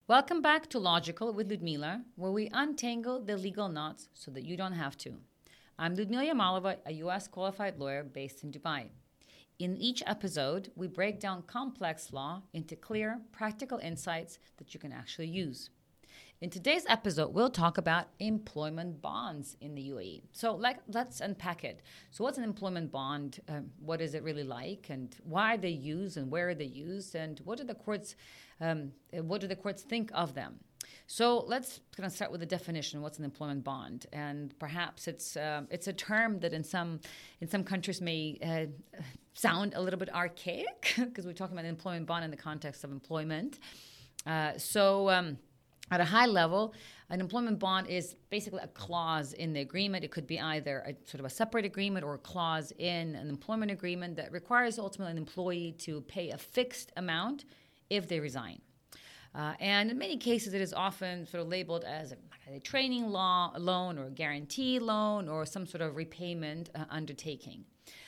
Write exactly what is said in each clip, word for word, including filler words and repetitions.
Welcome back to Logical with Ludmila, where we untangle the legal knots so that you don't have to. I'm Ludmila Yamalova, a U S qualified lawyer based in Dubai. In each episode, we break down complex law into clear, practical insights that you can actually use. In today's episode, we'll talk about employment bonds in the U A E. So like, let's unpack it. So what's an employment bond? Um, what is it really like? And why are they used and where are they used? And what do the courts, um, what do the courts think of them? So let's kind of start with the definition. What's an employment bond? And perhaps it's um, it's a term that in some in some countries may uh, sound a little bit archaic because we're talking about an employment bond in the context of employment. Uh, so. Um, At a high level, an employment bond is basically a clause in the agreement. It could be either a sort of a separate agreement or a clause in an employment agreement that requires ultimately an employee to pay a fixed amount if they resign. Uh, and in many cases, it is often sort of labeled as a, a training law, loan or a guarantee loan or some sort of repayment uh, undertaking.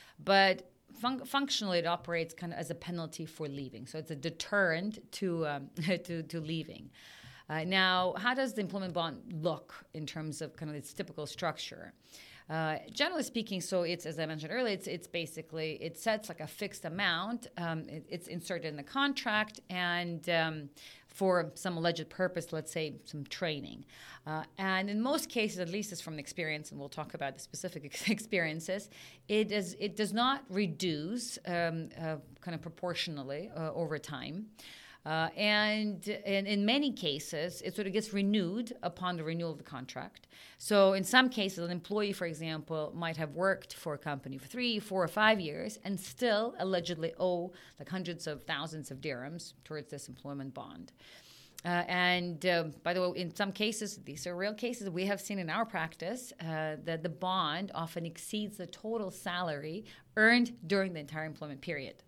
But Fun- functionally, it operates kind of as a penalty for leaving. So it's a deterrent to um, to, to leaving. Uh, now, how does the employment bond look in terms of kind of its typical structure? Uh, generally speaking, so it's, as I mentioned earlier, it's it's basically, it sets like a fixed amount. Um, it, it's inserted in the contract and um, for some alleged purpose, let's say some training. Uh, and in most cases, at least as from experience, and we'll talk about the specific ex- experiences, it does, it does not reduce um, uh, kind of proportionally uh, over time. Uh, and, and in many cases, it sort of gets renewed upon the renewal of the contract. So in some cases, an employee, for example, might have worked for a company for three, four, or five years and still allegedly owe like hundreds of thousands of dirhams towards this employment bond. Uh, and uh, by the way, in some cases, these are real cases we have seen in our practice, uh, that the bond often exceeds the total salary earned during the entire employment period.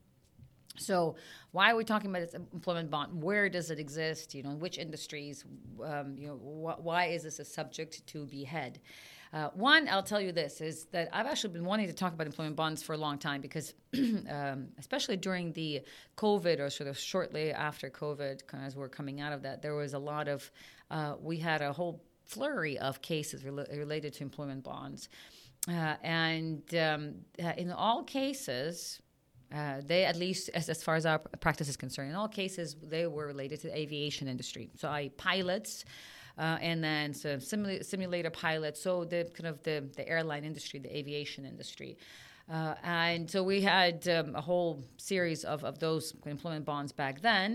So why are we talking about this employment bond? Where does it exist? You know, in which industries? Um, you know, wh- why is this a subject to be had? Uh, one, I'll tell you this, is that I've actually been wanting to talk about employment bonds for a long time because um, especially during the COVID or sort of shortly after COVID, kind of as we're coming out of that, there was a lot of, uh, we had a whole flurry of cases rel- related to employment bonds. Uh, and um, uh, in all cases, Uh, they, at least as, as far as our practice is concerned, in all cases, they were related to the aviation industry. So I pilots uh, and then so simula- simulator pilots, so the kind of the, the airline industry, the aviation industry. Uh, and so we had um, a whole series of, of those employment bonds back then.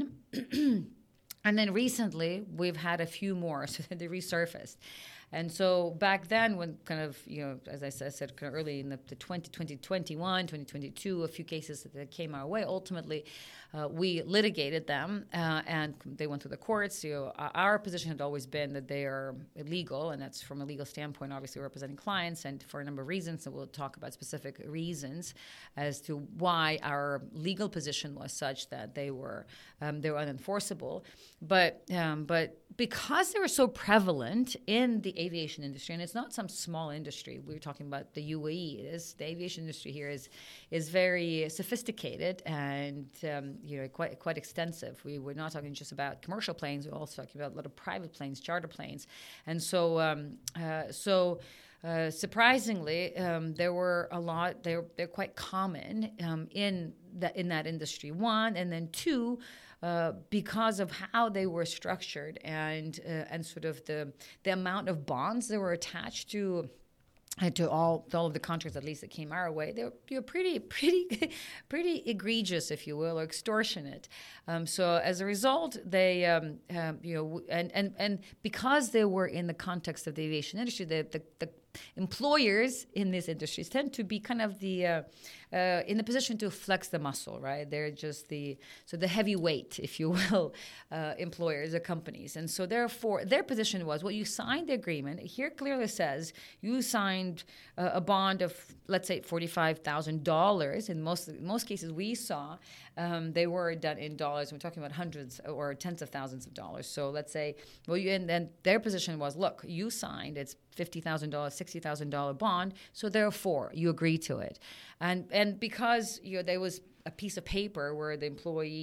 And then recently, we've had a few more, so they resurfaced. And so back then, when kind of, you know, as I said, said kind of early in the, the twenty, twenty twenty-one, twenty twenty-two, a few cases that came our way, ultimately, uh, we litigated them uh, and they went through the courts. You know, our position had always been that they are illegal, and that's from a legal standpoint, obviously representing clients, and for a number of reasons, and we'll talk about specific reasons as to why our legal position was such that they were um, they were unenforceable. But um, but because they were so prevalent in the aviation industry, and it's not some small industry. We were talking about the U A E. It is the aviation industry here is is very sophisticated and um, you know quite quite extensive. We we're not talking just about commercial planes. We're also talking about a lot of private planes, charter planes, and so um, uh, so. Uh, surprisingly, um, there were a lot. They're they're quite common um, in that in that industry. One, and then two, uh, because of how they were structured and uh, and sort of the the amount of bonds that were attached to. To all, to all of the contracts, at least that came our way, they were, they were pretty, pretty, pretty egregious, if you will, or extortionate. Um, so as a result, they, um, um, you know, and, and and because they were in the context of the aviation industry, the the, the employers in these industries tend to be kind of the uh, uh, in the position to flex the muscle, right? They're just the so the heavyweight, if you will, uh, employers or companies, and so therefore their position was, well, you signed the agreement. Here clearly says you signed uh, a bond of, let's say, forty-five thousand dollars. In most in most cases we saw, um, they were done in dollars. We're talking about hundreds or tens of thousands of dollars. So let's say, well, you, and then their position was, look, you signed, it's fifty thousand dollars, sixty thousand dollars bond, so therefore you agree to it. And and because you know there was a piece of paper where the employee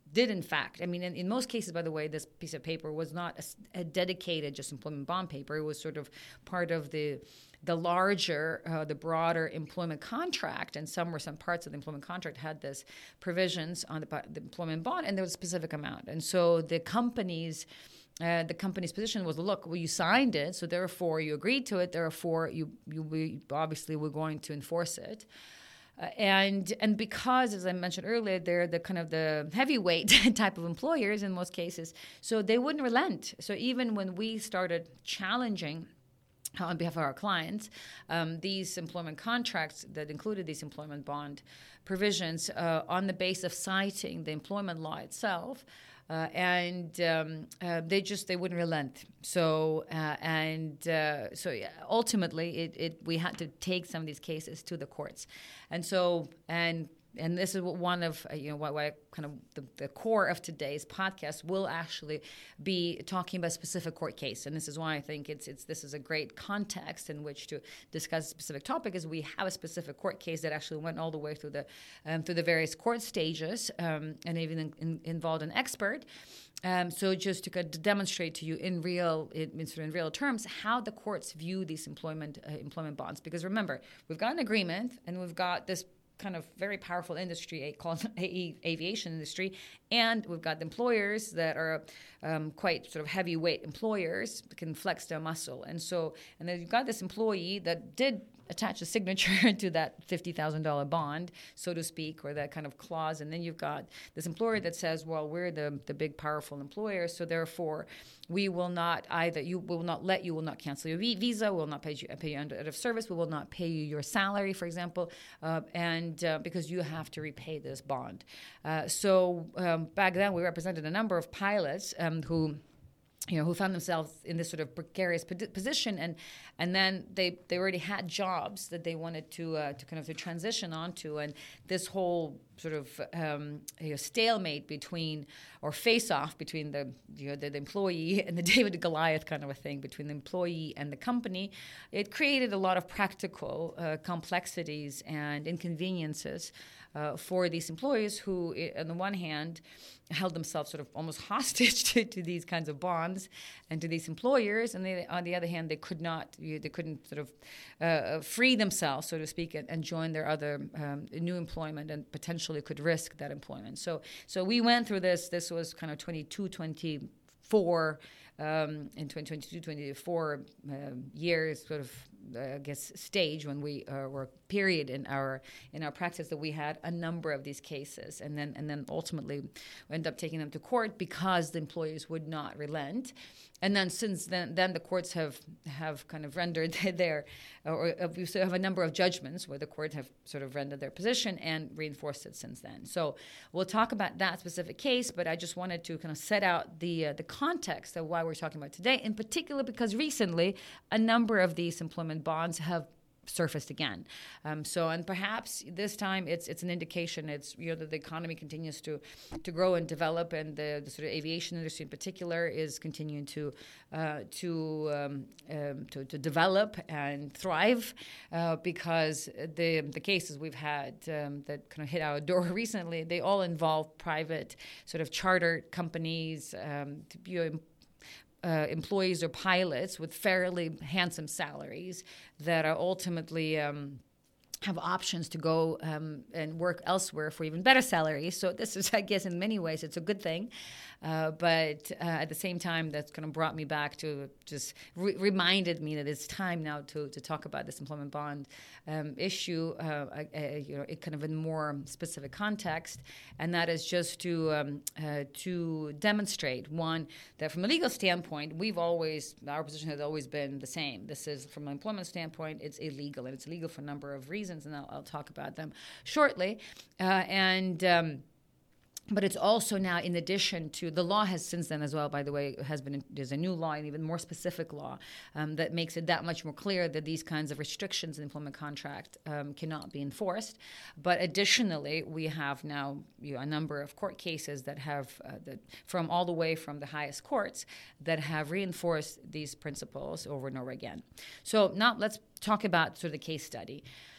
did in fact, I mean, in, in most cases, by the way, this piece of paper was not a, a dedicated just employment bond paper. It was sort of part of the the larger, uh, the broader employment contract, and some or some parts of the employment contract had this provisions on the, the employment bond, and there was a specific amount. And so the companies, uh, the company's position was, look, well, you signed it, so therefore you agreed to it, therefore you, you we obviously we're going to enforce it. Uh, and and because, as I mentioned earlier, they're the kind of the heavyweight type of employers in most cases, so they wouldn't relent. So even when we started challenging on behalf of our clients, um, these employment contracts that included these employment bond provisions uh, on the basis of citing the employment law itself, uh, and um, uh, they just they wouldn't relent. So uh, and uh, so yeah, ultimately, it, it we had to take some of these cases to the courts, and so and. And this is one of, uh, you know, why, why kind of the, the core of today's podcast will actually be talking about a specific court case. And this is why I think it's it's this is a great context in which to discuss a specific topic, is we have a specific court case that actually went all the way through the um, through the various court stages um, and even in, in, involved an expert. Um, so just to, to demonstrate to you in real in, in real terms how the courts view these employment uh, employment bonds. Because remember, we've got an agreement and we've got this kind of very powerful industry called aviation industry, and we've got the employers that are um, quite sort of heavyweight employers that can flex their muscle. And so, and then you've got this employee that did attach a signature to that fifty thousand dollars bond, so to speak, or that kind of clause. And then you've got this employer that says, well, we're the, the big, powerful employer, so therefore we will not either, you will not let you, will not cancel your visa, we will not pay you, pay you under out of service, we will not pay you your salary, for example, uh, and uh, because you have to repay this bond. Uh, so um, back then we represented a number of pilots um, who you know, who found themselves in this sort of precarious position, and and then they, they already had jobs that they wanted to uh, to kind of to transition onto, and this whole sort of um, you know, stalemate between or face off between the you know the, the employee and the David and Goliath kind of a thing between the employee and the company, it created a lot of practical uh, complexities and inconveniences uh, for these employees who, on the one hand, held themselves sort of almost hostage to, to these kinds of bonds and to these employers, and they, on the other hand, they could not, they couldn't sort of uh, free themselves, so to speak, and, and join their other um, new employment, and potentially could risk that employment. So, so we went through this. This was kind of twenty-two, twenty-four, um, in twenty twenty-two, twenty-four uh, years, sort of, uh, I guess, stage when we uh, were period in our in our practice that we had a number of these cases, and then and then ultimately we ended up taking them to court because the employers would not relent. And then since then, then the courts have have kind of rendered their, or we have a number of judgments where the courts have sort of rendered their position and reinforced it since then. So we'll talk about that specific case, but I just wanted to kind of set out the uh, the context of why we're talking about today, in particular because recently a number of these employment bonds have surfaced again. Um, so, and perhaps this time it's it's an indication it's you know that the economy continues to to grow and develop, and the, the sort of aviation industry in particular is continuing to uh, to, um, um, to to develop and thrive uh, because the the cases we've had um, that kind of hit our door recently, they all involve private sort of charter companies, um, to, you know, Uh, employees or pilots with fairly handsome salaries that are ultimately um, have options to go um, and work elsewhere for even better salaries. So this is, I guess, in many ways, it's a good thing. Uh, but uh, at the same time, that's kind of brought me back to just re- reminded me that it's time now to to talk about this employment bond um, issue, uh, uh, you know, it kind of in more specific context, and that is just to um, uh, to demonstrate, one, that from a legal standpoint, we've always our position has always been the same. This is, from an employment standpoint, it's illegal, and it's illegal for a number of reasons, and I'll, I'll talk about them shortly, uh, and. Um, But it's also now, in addition to, the law has since then as well, by the way, has been, there's a new law, an even more specific law um, that makes it that much more clear that these kinds of restrictions in employment contract um, cannot be enforced. But additionally, we have now you know, a number of court cases that have, uh, that from all the way from the highest courts, that have reinforced these principles over and over again. So now let's talk about sort of the case study.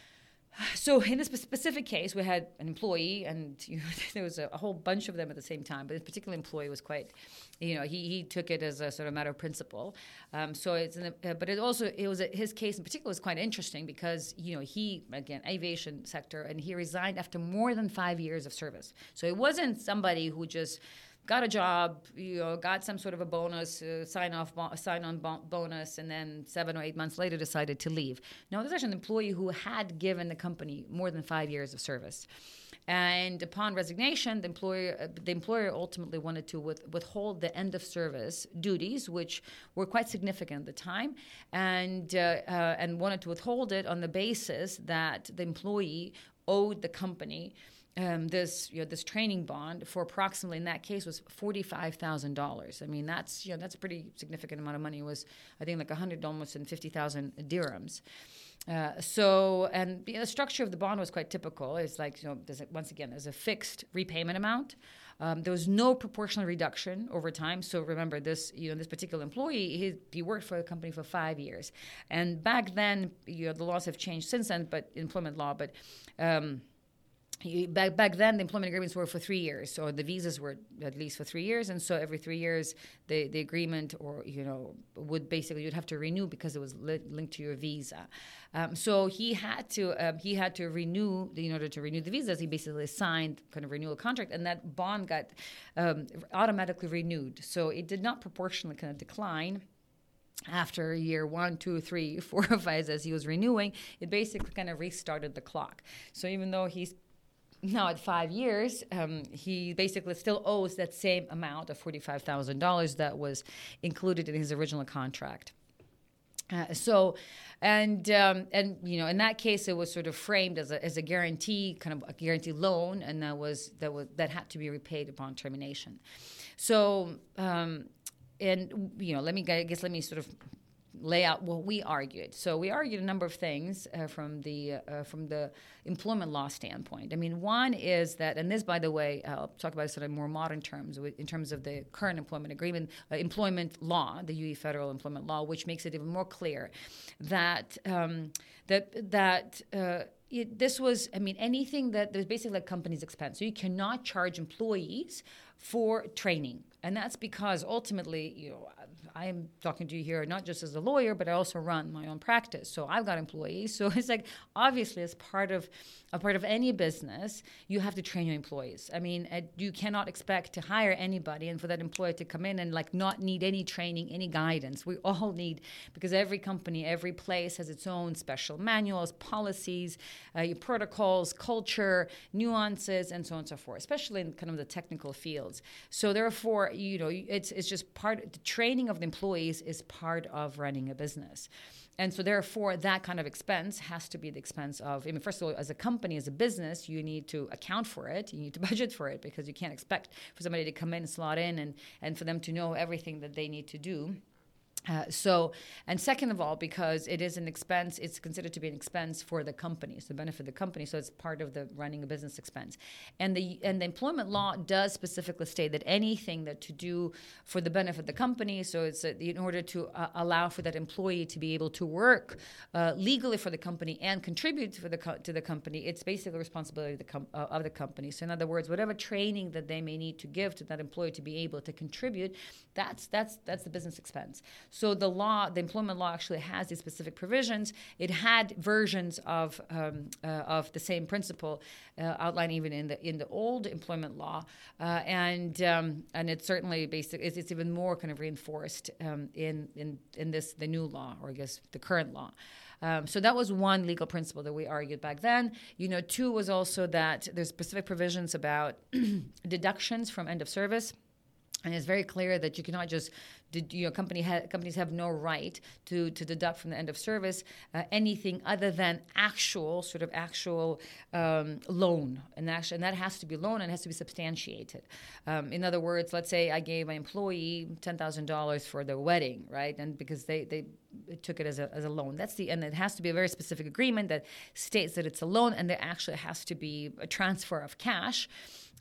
So in this specific case, we had an employee, and you know, there was a, a whole bunch of them at the same time. But this particular employee was quite, you know, he, he took it as a sort of matter of principle. Um, so it's, an, uh, but it also it was a, his case in particular was quite interesting because you know he again aviation sector, and he resigned after more than five years of service. So it wasn't somebody who just got a job, you know, got some sort of a bonus, uh, sign off, bo- sign on bo- bonus, and then seven or eight months later decided to leave. No, this is actually an employee who had given the company more than five years of service. And upon resignation, the employer, uh, the employer ultimately wanted to with, withhold the end of service duties, which were quite significant at the time, and uh, uh, and wanted to withhold it on the basis that the employee owed the company Um, this you know this training bond for approximately in that case was forty-five thousand dollars. I mean that's you know that's a pretty significant amount of money. It was I think like a hundred almost and fifty thousand dirhams. Uh, so and the structure of the bond was quite typical. It's like you know there's a, once again there's a fixed repayment amount. Um, there was no proportional reduction over time. So remember this you know this particular employee he, he worked for the company for five years, and back then you know the laws have changed since then, but employment law, but. Um, Back back then, the employment agreements were for three years, so the visas were at least for three years, and so every three years, the, the agreement, or you know, would basically you'd have to renew because it was li- linked to your visa. Um, so he had to um, he had to renew in order to renew the visas. He basically signed kind of renewal contract, and that bond got um, automatically renewed. So it did not proportionally kind of decline. After year one, two, three, four, or five, as he was renewing, it basically kind of restarted the clock. So even though he's now at five years, um, he basically still owes that same amount of forty-five thousand dollars that was included in his original contract. Uh, so, and um, and you know, in that case, it was sort of framed as a as a guarantee, kind of a guarantee loan, and that was that was that had to be repaid upon termination. So, um, and you know, let me I guess let me sort of lay out what we argued. So we argued a number of things uh, from the uh, from the employment law standpoint. I mean, one is that, and this, by the way, I'll talk about sort of more modern terms in terms of the current employment agreement, uh, employment law, the U A E federal employment law, which makes it even more clear that um, that that. Uh, It, this was, I mean, anything that there's basically like company's expense. So you cannot charge employees for training. And that's because ultimately, you know, I'm talking to you here not just as a lawyer, but I also run my own practice. So I've got employees. So it's like, obviously, as part of a part of any business, you have to train your employees. I mean, you cannot expect to hire anybody and for that employee to come in and like not need any training, any guidance. We all need, because every company, every place has its own special manuals, policies, uh, your protocols, culture, nuances, and so on and so forth, especially in kind of the technical fields. So therefore, you know, it's it's just part, the training of the employees is part of running a business. And so therefore, that kind of expense has to be the expense of, I mean, first of all, as a company, as a business, you need to account for it. You need to budget for it because you can't expect for somebody to come in, slot in, and, and for them to know everything that they need to do. Uh, so, and second of all, because it is an expense, it's considered to be an expense for the company, so the benefit of the company, so it's part of the running a business expense. And the and the employment law does specifically state that anything that to do for the benefit of the company, so it's uh, in order to uh, allow for that employee to be able to work uh, legally for the company and contribute for the co- to the company, it's basically a responsibility of the, com- uh, of the company. So in other words, whatever training that they may need to give to that employee to be able to contribute, that's that's that's the business expense. So the law, the employment law actually has these specific provisions. It had versions of um, uh, of the same principle uh, outlined even in the in the old employment law, uh, and um, and it's certainly basic. It's, it's even more kind of reinforced um, in in in this the new law, or I guess the current law. Um, so that was one legal principle that we argued back then. You know, two was also that there's specific provisions about deductions from end of service. And it's very clear that you cannot just, you know, company ha- companies have no right to, to deduct from the end of service uh, anything other than actual, sort of actual um, loan. And, actually, and that has to be loan and has to be substantiated. Um, in other words, let's say I gave my employee ten thousand dollars for their wedding, right? And because they, they took it as a, as a loan. That's the, and it has to be a very specific agreement that states that it's a loan, and there actually has to be a transfer of cash.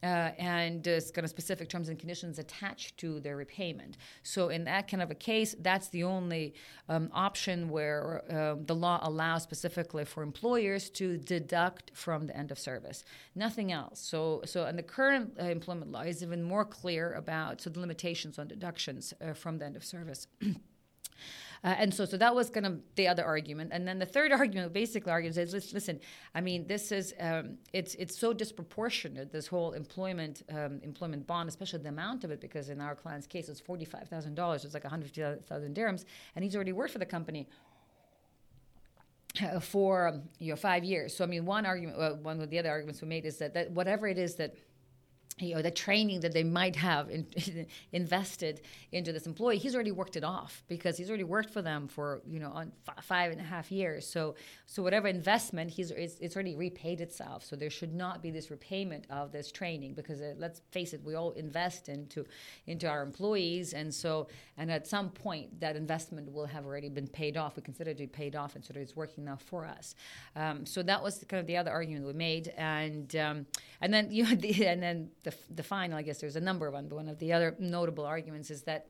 uh, and uh, kind of specific terms and conditions attached to their repayment. So in that kind of a case, that's the only um, option where uh, the law allows specifically for employers to deduct from the end of service. Nothing else. So, so and the current uh, employment law is even more clear about so the limitations on deductions uh, from the end of service. Uh, and so, so that was kind of the other argument, and then the third argument basically argues is, listen, I mean, this is um, it's it's so disproportionate, this whole employment um, employment bond, especially the amount of it, because in our client's case it's forty five thousand dollars, it's like one hundred fifty thousand dirhams, and he's already worked for the company uh, for you know five years. So I mean, one argument, uh, one of the other arguments we made is that, that whatever it is that you know, the training that they might have in, invested into this employee, he's already worked it off because he's already worked for them for, you know, on f- five and a half years. So so whatever investment, he's it's, it's already repaid itself. So there should not be this repayment of this training because, uh, let's face it, we all invest into into our employees. And so, and at some point, that investment will have already been paid off. We consider it to be paid off, and so it's working now for us. Um, so that was kind of the other argument we made. And um, and then, you know, the, and then the The final, I guess there's a number of them, but one of the other notable arguments is that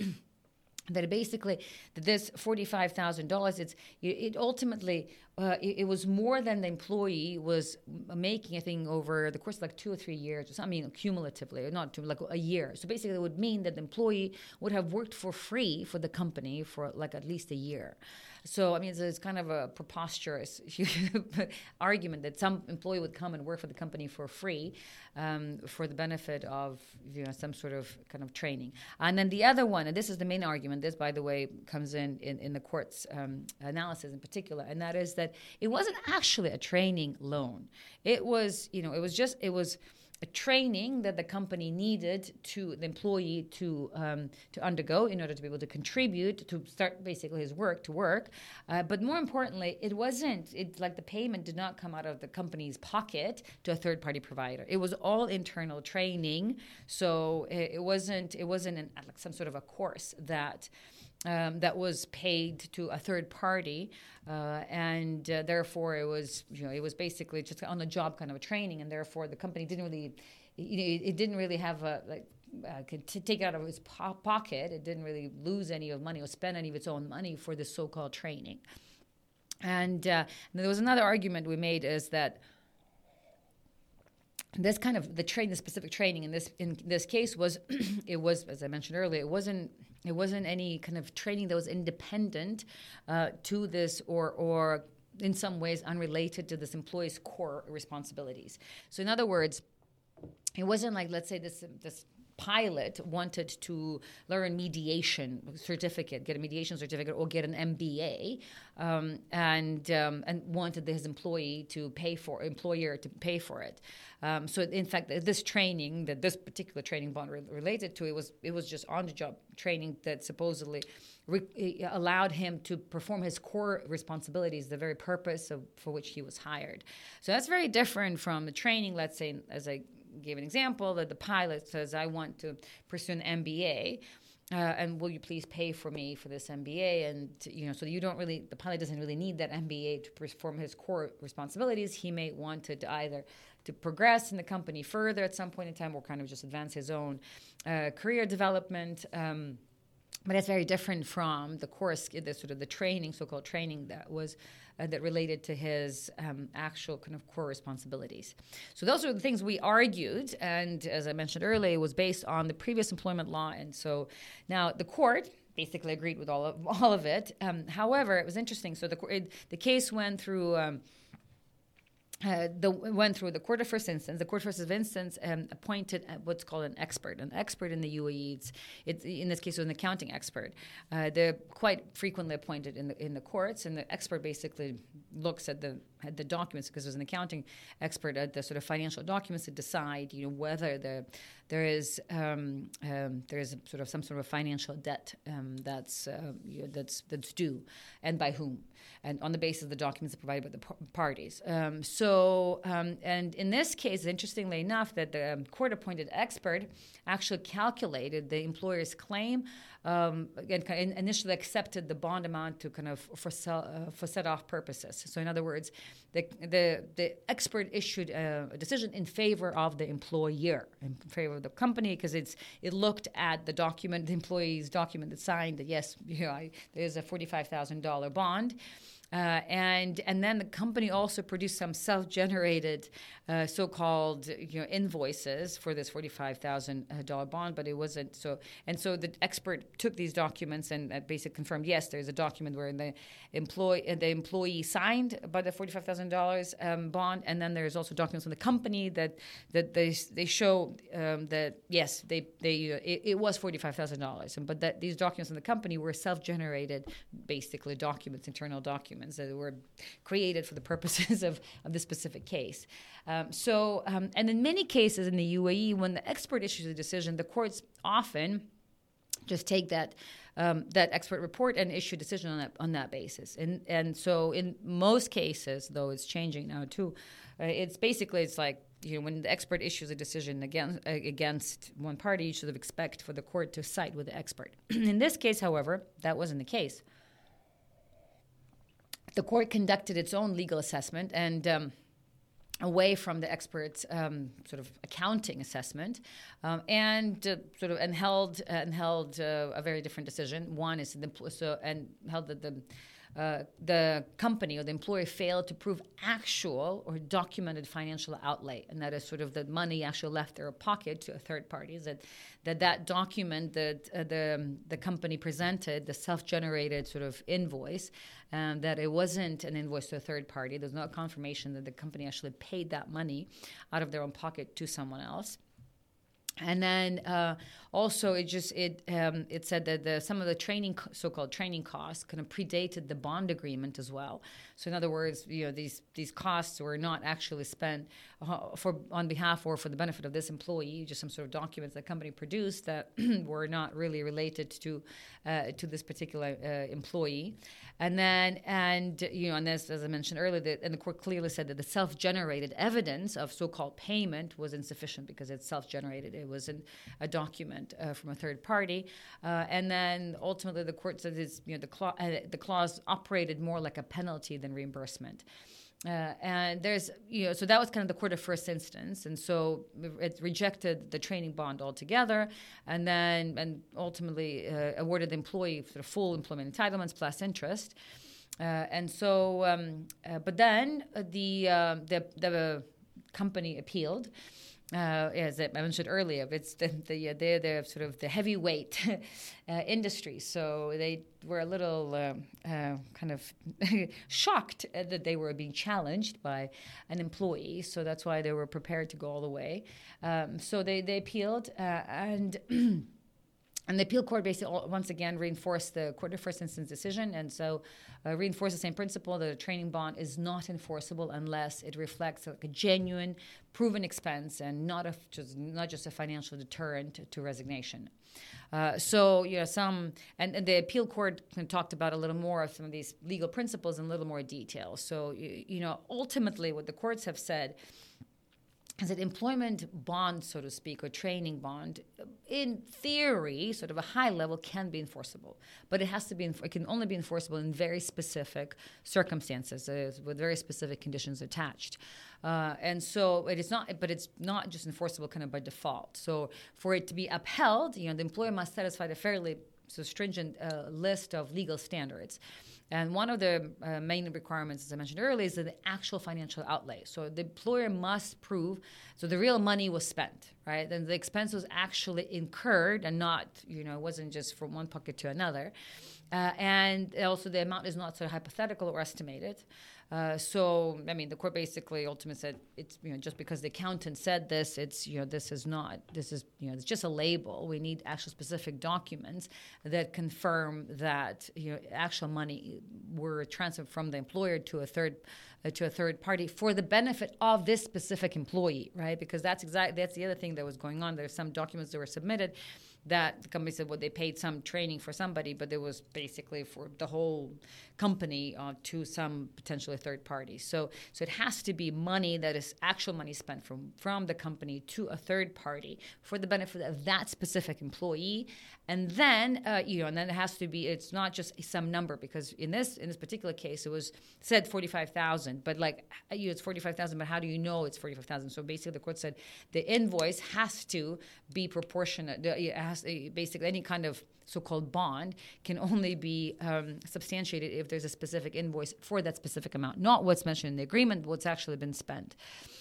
that basically that this forty-five thousand dollars, it's it ultimately uh, it, it was more than the employee was making, I think, over the course of like two or three years or something, I mean, cumulatively, not two, like a year. So basically, it would mean that the employee would have worked for free for the company for like at least a year. So, I mean, it's, it's kind of a preposterous argument that some employee would come and work for the company for free um, for the benefit of, you know, some sort of kind of training. And then the other one, and this is the main argument, this, by the way, comes in in, in the court's um, analysis in particular, and that is that it wasn't actually a training loan. It was, you know, it was just, it was a training that the company needed to the employee to um, to undergo in order to be able to contribute to start basically his work to work. Uh, but more importantly, it wasn't it like the payment did not come out of the company's pocket to a third party provider. It was all internal training. So it, it wasn't it wasn't an, like some sort of a course that. Um, that was paid to a third party, uh, and uh, therefore it was, you know, it was basically just on the job kind of a training, and therefore the company didn't really, you know, it, it didn't really have a like uh, could t- take it out of its po- pocket. It didn't really lose any of money or spend any of its own money for this so-called training. And, uh, and there was another argument we made is that. This kind of the train, the specific training in this in this case was, it was, as I mentioned earlier, it wasn't it wasn't any kind of training that was independent uh, to this or or in some ways unrelated to this employee's core responsibilities. So in other words, it wasn't like, let's say this this. pilot wanted to learn mediation certificate, get a mediation certificate, or get an M B A, um, and um, and wanted his employee to pay for employer to pay for it. Um, so in fact, this training, that this particular training bond re- related to, it was it was just on the job training that supposedly re- allowed him to perform his core responsibilities, the very purpose of for which he was hired. So that's very different from the training. Let's say, as I gave an example, that the pilot says, I want to pursue an M B A, uh, and will you please pay for me for this M B A? And, you know, so you don't really, the pilot doesn't really need that M B A to perform his core responsibilities. He may want to either to progress in the company further at some point in time or kind of just advance his own uh, career development. Um, But that's very different from the course, the sort of the training, so-called training that was uh, that related to his um, actual kind of core responsibilities. So those are the things we argued, and as I mentioned earlier, it was based on the previous employment law. And so now the court basically agreed with all of all of it. Um, however, it was interesting. So the it, the case went through. Um, Uh, the went through the court of first instance. The court of first instance um, appointed what's called an expert. An expert in the U A E, it's, it's in this case, it was an accounting expert. Uh, they're quite frequently appointed in the in the courts, and the expert basically looks at the at the documents, because there's an accounting expert at the sort of financial documents to decide, you know, whether the there is um, um, there is sort of some sort of financial debt um, that's uh, you know, that's that's due, and by whom, and on the basis of the documents provided by the p- parties. Um, so, um, and in this case, interestingly enough, that the court-appointed expert actually calculated the employer's claim um, again, kind of initially accepted the bond amount to kind of for sell, uh, for set-off purposes. So in other words, the the, the expert issued a, a decision in favor of the employer, in favor of the company, because it's it looked at the document, the employee's document that signed that yes, you know, I, there's a forty-five thousand dollars bond. Uh, and and then the company also produced some self-generated uh, so-called you know invoices for this forty-five thousand dollars bond, but it wasn't so. And so the expert took these documents and uh, basically confirmed yes, there's a document where the employee the employee signed by the forty-five thousand dollars um, bond, and then there's also documents from the company that that they they show um, that yes, they they uh, it, it was forty-five thousand dollars, but that these documents from the company were self-generated, basically documents, internal documents. That were created for the purposes of, of this specific case. Um, so, um, and in many cases in the U A E, when the expert issues a decision, the courts often just take that um, that expert report and issue a decision on that on that basis. And and so, in most cases, though it's changing now too, uh, it's basically it's like you know when the expert issues a decision against against one party, you should expect for the court to side with the expert. In this case, however, that wasn't the case. The court conducted its own legal assessment and um, away from the expert's um, sort of accounting assessment, um, and uh, sort of and held uh, and held uh, a very different decision. One is the so and held that the uh, the company or the employer failed to prove actual or documented financial outlay, and that is sort of the money actually left their pocket to a third party. Is that that that document that uh, the the company presented, the self-generated sort of invoice, um, that it wasn't an invoice to a third party. There's no confirmation that the company actually paid that money out of their own pocket to someone else. And then uh, also it just it um, it said that the, some of the training so-called training costs kind of predated the bond agreement as well. So in other words, you know these these costs were not actually spent uh, for on behalf or for the benefit of this employee. Just some sort of documents the company produced that were not really related to uh, to this particular uh, employee. And then and you know and this, as I mentioned earlier, the, and the court clearly said that the self-generated evidence of so-called payment was insufficient because it's self-generated. It was an, a document uh, from a third party, uh, and then ultimately the court said this, you know, the, cla- uh, the clause operated more like a penalty than reimbursement. Uh, and there's, you know, so that was kind of the court of first instance, and so it rejected the training bond altogether, and then and ultimately uh, awarded the employee for full employment entitlements plus interest. Uh, and so, um, uh, but then uh, the uh, the the company appealed. Uh, as I mentioned earlier, it's the, the they're the sort of the heavyweight uh, industry, so they were a little uh, uh, kind of shocked that they were being challenged by an employee. So that's why they were prepared to go all the way. Um, so they they appealed uh, and. And the appeal court basically once again reinforced the court of first instance decision, and so uh, reinforced the same principle that a training bond is not enforceable unless it reflects like a genuine, proven expense and not a just not just a financial deterrent to, to resignation. Uh, so you know some, and, and the appeal court talked about a little more of some of these legal principles in a little more detail. So you, you know ultimately what the courts have said is that employment bond, so to speak, or training bond, in theory, sort of a high level, can be enforceable, but it has to be. It can only be enforceable in very specific circumstances, uh, with very specific conditions attached. Uh, and so it is not, but it's not just enforceable kind of by default. So for it to be upheld, you know, the employer must satisfy the fairly so stringent uh, list of legal standards. And one of the uh, main requirements, as I mentioned earlier, is that the actual financial outlay. So the employer must prove, so the real money was spent, right? And the expense was actually incurred and not, you know, it wasn't just from one pocket to another. Uh, and also the amount is not sort of hypothetical or estimated. Uh, so, I mean, the court basically ultimately said it's, you know, just because the accountant said this, it's, you know, this is not, this is, you know, it's just a label. We need actual specific documents that confirm that, you know, actual money were transferred from the employer to a third, uh, to a third party for the benefit of this specific employee, right? Because that's exactly, that's the other thing that was going on. There's some documents that were submitted that the company said, well, they paid some training for somebody, but it was basically for the whole company uh, to some potentially third party. So, so it has to be money that is actual money spent from from the company to a third party for the benefit of that specific employee. And then, uh, you know, and then it has to be. It's not just some number, because in this in this particular case, it was said forty-five thousand, but like, you know, it's forty-five thousand. But how do you know it's forty-five thousand? So basically, the court said the invoice has to be proportionate. It has, basically, any kind of so-called bond can only be um, substantiated if there's a specific invoice for that specific amount, not what's mentioned in the agreement, but what's actually been spent.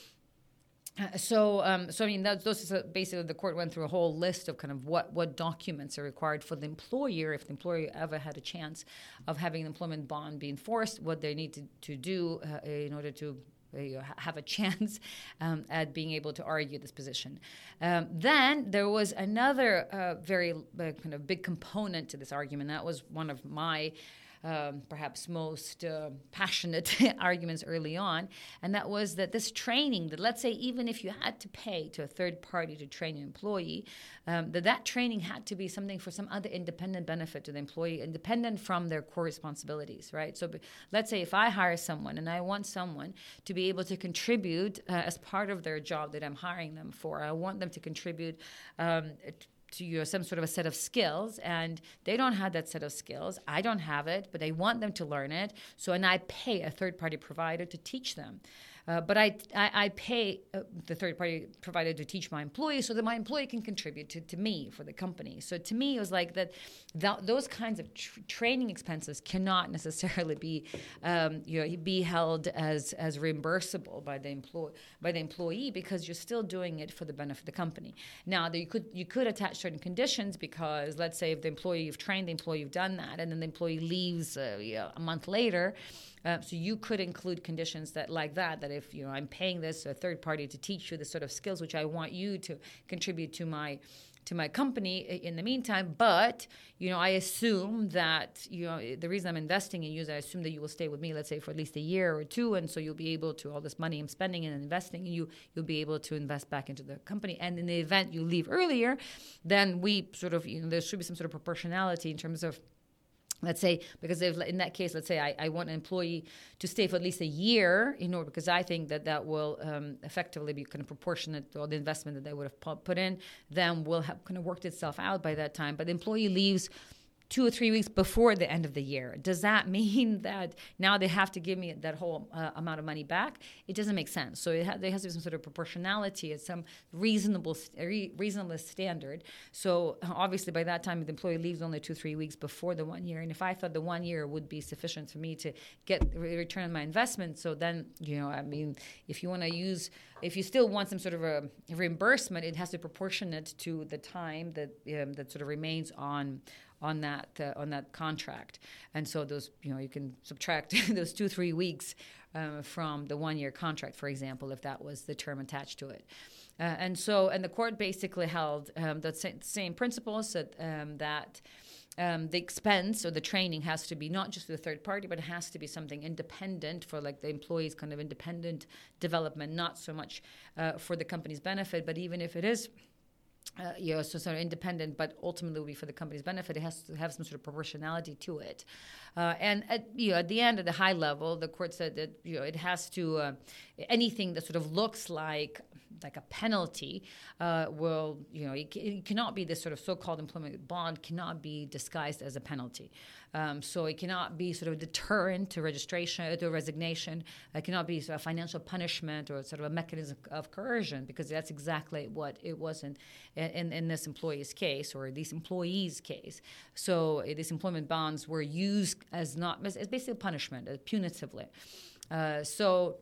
Uh, so, um, so I mean, that, those is a, basically the court went through a whole list of kind of what, what documents are required for the employer, if the employer ever had a chance of having an employment bond be enforced, what they need to, to do uh, in order to uh, have a chance um, at being able to argue this position. Um, then there was another uh, very uh, kind of big component to this argument. That was one of my Um, perhaps most uh, passionate arguments early on, and that was that this training, that let's say even if you had to pay to a third party to train an employee, um, that that training had to be something for some other independent benefit to the employee, independent from their core responsibilities, right? So let's say if I hire someone and I want someone to be able to contribute uh, as part of their job that I'm hiring them for, I want them to contribute um, to you know, some sort of a set of skills, and they don't have that set of skills. I don't have it, but I want them to learn it. So, and I pay a third-party provider to teach them. Uh, but I, I, I pay uh, the third-party provider to teach my employee so that my employee can contribute to, to me for the company. So to me, it was like that, that those kinds of tr- training expenses cannot necessarily be um, you know, be held as as reimbursable by the employee by the employee because you're still doing it for the benefit of the company. Now, you could you could attach certain conditions because let's say if the employee you've trained the employee, you've done that, and then the employee leaves uh, you know, a month later. Uh, so you could include conditions that like that, that if, you know, I'm paying this a third party to teach you the sort of skills which I want you to contribute to my to my company in the meantime, but, you know, I assume that, you know, the reason I'm investing in you is I assume that you will stay with me, let's say, for at least a year or two, and so you'll be able to, all this money I'm spending and investing in you, you'll be able to invest back into the company. And in the event you leave earlier, then we sort of, you know, there should be some sort of proportionality in terms of, let's say, because if, in that case, let's say I, I want an employee to stay for at least a year, in order, because I think that that will um, effectively be kind of proportionate to all the investment that they would have put in, then will have kind of worked itself out by that time. But the employee leaves two or three weeks before the end of the year. Does that mean that now they have to give me that whole uh, amount of money back? It doesn't make sense. So it ha- there has to be some sort of proportionality at some reasonable re- reasonable standard. So obviously by that time, the employee leaves only two, three weeks before the one year. And if I thought the one year would be sufficient for me to get re- return on my investment, so then, you know, I mean, if you want to use, if you still want some sort of a reimbursement, it has to be proportionate to the time that um, that sort of remains on on that uh, on that contract. And so those, you know, you can subtract those two, three weeks uh, from the one-year contract, for example, if that was the term attached to it. Uh, and so, and the court basically held um, the same, same principles that um, that um, the expense or the training has to be not just the third party, but it has to be something independent for like the employee's kind of independent development, not so much uh, for the company's benefit, but even if it is Uh, you know, so sort of independent, but ultimately will be for the company's benefit. It has to have some sort of proportionality to it. Uh, and at, you know, at the end, at the high level, the court said that, you know, it has to uh, anything that sort of looks like like a penalty uh, will, you know, it, it cannot be this sort of so-called employment bond cannot be disguised as a penalty. Um, so it cannot be sort of a deterrent to registration, to resignation. It cannot be sort of financial punishment or sort of a mechanism of coercion, because that's exactly what it was in, in, in this employee's case or these employees' case. So uh, these employment bonds were used as not, as basically a punishment, uh, punitively. Uh, so...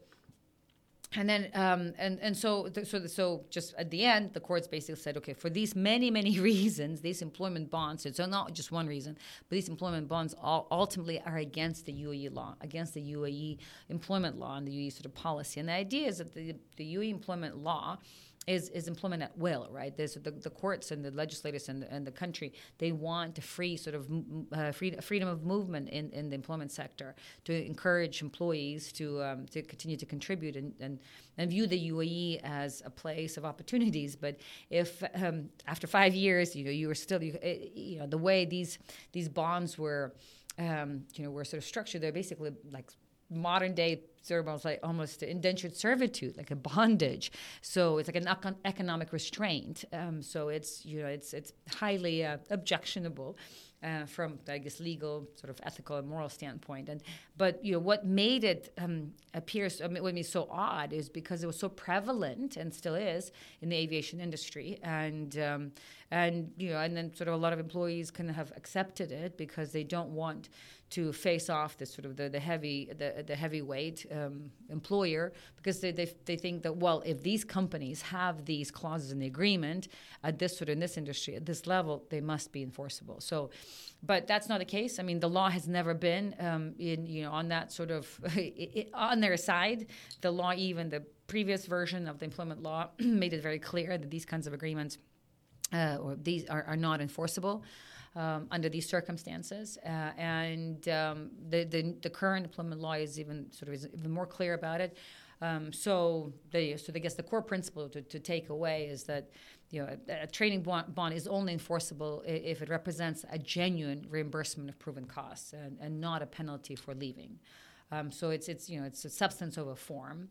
And then, um, and and so, so, so, just at the end, the courts basically said, okay, for these many, many reasons, these employment bonds, so not just one reason, but these employment bonds all ultimately are against the U A E law, against the U A E employment law and the U A E sort of policy. And the idea is that the, the U A E employment law is, is employment at will, right? There's the, the courts and the legislators and the, and the country, they want a free sort of uh, free, freedom of movement in, in the employment sector to encourage employees to um, to continue to contribute and, and, and view the U A E as a place of opportunities. But if um, after five years, you know, you were still, you, you know, the way these these bonds were, um, you know, were sort of structured, they're basically like modern day sort of almost like almost indentured servitude, like a bondage. So it's like an econ- economic restraint. Um, so it's you know it's it's highly uh, objectionable uh, from I guess legal sort of ethical and moral standpoint. And but you know what made it um, appear I mean, what made it so odd is because it was so prevalent and still is in the aviation industry, and um, and you know and then sort of a lot of employees kind of have accepted it because they don't want to face off this sort of the, the heavy the the heavyweight um, employer, because they, they they think that, well, if these companies have these clauses in the agreement at this sort of in this industry at this level, they must be enforceable. So, but that's not the case. I mean, the law has never been um, in you know on that sort of it, on their side. The law, even the previous version of the employment law, made it very clear that these kinds of agreements uh, or these are, are not enforceable Um, under these circumstances, uh, and um, the, the the current employment law is even sort of is even more clear about it. Um, so the so I guess the core principle to, to take away is that you know a, a training bond, bond is only enforceable if it represents a genuine reimbursement of proven costs and, and not a penalty for leaving. Um, so it's it's you know it's a substance over form.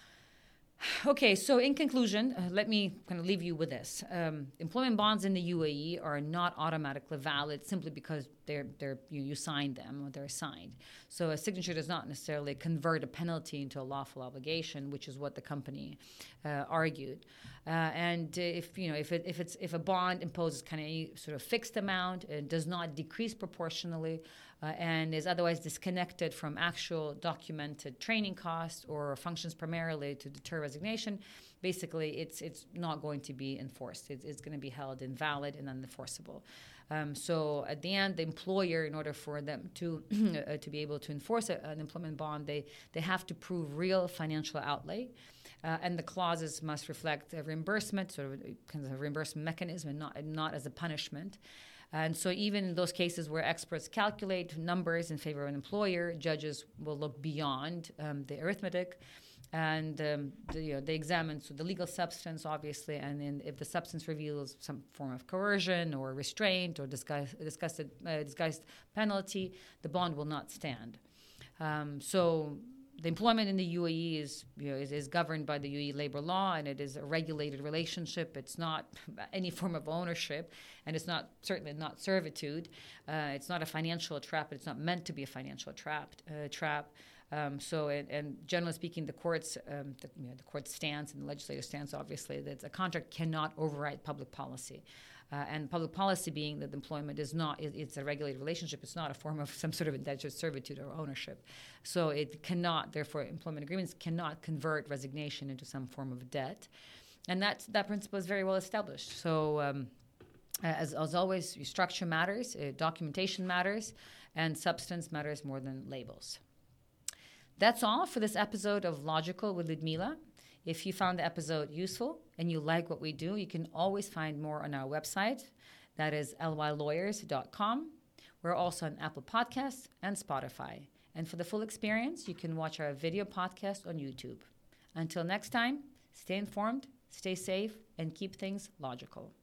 Okay, so in conclusion, uh, let me kind of leave you with this. Um, employment bonds in the U A E are not automatically valid simply because they're, they're, you, you signed them or they're signed. So a signature does not necessarily convert a penalty into a lawful obligation, which is what the company uh, argued. Uh, and if you know if it, if it's if a bond imposes kind of a sort of fixed amount and does not decrease proportionally, uh, and is otherwise disconnected from actual documented training costs or functions primarily to deter resignation, basically it's it's not going to be enforced. It's, it's going to be held invalid and unenforceable. Um, so at the end, the employer, in order for them to uh, to be able to enforce a, an employment bond, they they have to prove real financial outlay. Uh, and the clauses must reflect a reimbursement, sort of a, kind of a reimbursement mechanism, and not, not as a punishment. And so even in those cases where experts calculate numbers in favor of an employer, judges will look beyond um, the arithmetic, and um, the, you know, they examine so the legal substance, obviously, and then if the substance reveals some form of coercion or restraint or disguised, disguised, uh, disguised penalty, the bond will not stand. Um, so the employment in the U A E is, you know, is, is governed by the U A E labor law, and it is a regulated relationship. It's not any form of ownership, and it's not certainly not servitude. Uh, it's not a financial trap. It's not meant to be a financial trap. Uh, trap. Um, so, and, and generally speaking, the courts, um, the, you know, the court's stance and the legislative stance, obviously, that a contract cannot override public policy. Uh, and public policy being that employment is not, it, it's a regulated relationship. It's not a form of some sort of indentured servitude or ownership. So it cannot, therefore, employment agreements cannot convert resignation into some form of debt. And that, that principle is very well established. So um, as, as always, structure matters, uh, documentation matters, and substance matters more than labels. That's all for this episode of Logical with Ludmila. If you found the episode useful and you like what we do, you can always find more on our website. That is l y lawyers dot com. We're also on Apple Podcasts and Spotify. And for the full experience, you can watch our video podcast on YouTube. Until next time, stay informed, stay safe, and keep things logical.